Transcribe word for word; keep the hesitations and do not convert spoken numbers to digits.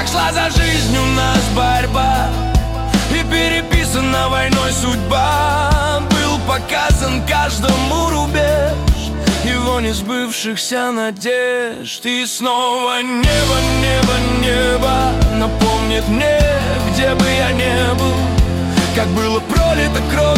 шла за жизнь у нас борьба, и переписана войной судьба. Был показан каждому рубеж его несбывшихся надежд. И снова небо, небо, небо напомнит мне, где бы я не был, как было пролито кровь